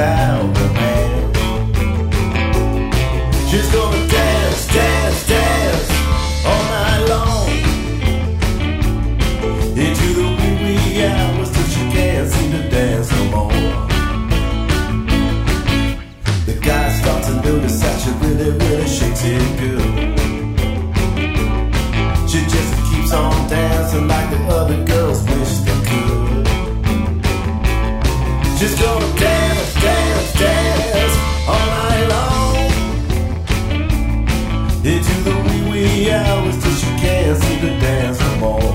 about romance. She's gonna dance, dance, dance all night long into the wee wee hours till she can't seem to dance no more. The guy starts to notice that she really, really shakes it good. She just keeps on dancing like the other girls wish they could. She's gonna dance, dance, dance all night long into the wee wee hours till she can't seem to dance no more.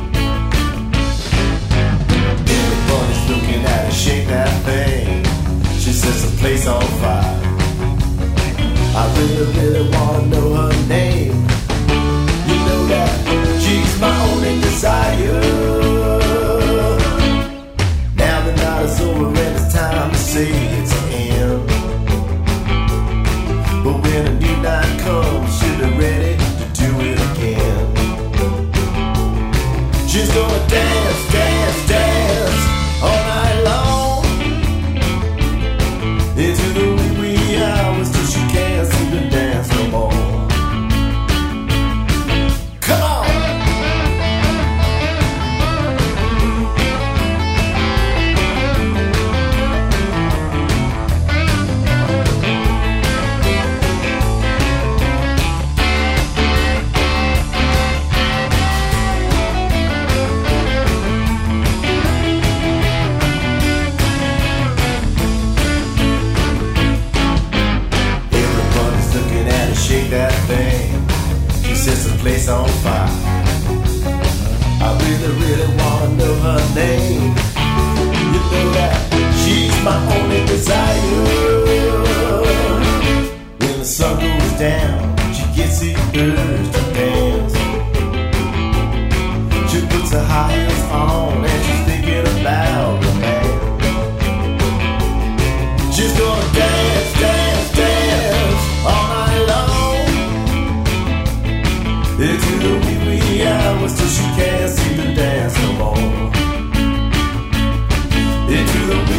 Everybody's looking at her shake that thing. She sets the place on fire. I really, really wanna know her name. You know that she's my only desire. Now the night is over and it's time to say it's the end. But when a new night comes, she'll be ready to do it again. She's gonna dance, dance, dance all night long into the wee wee hours till she can't seem to dance no more. Come on! Shake that thing. She sets the place on fire. I really, really wanna know her name. You know that she's my only desire. When the sun goes down, she gets the urge to dance. She puts her high heels on and she's thinking about romance. She's gonna dance, dance, dance all night long into the wee wee hours till she can't seem to dance no more. Into the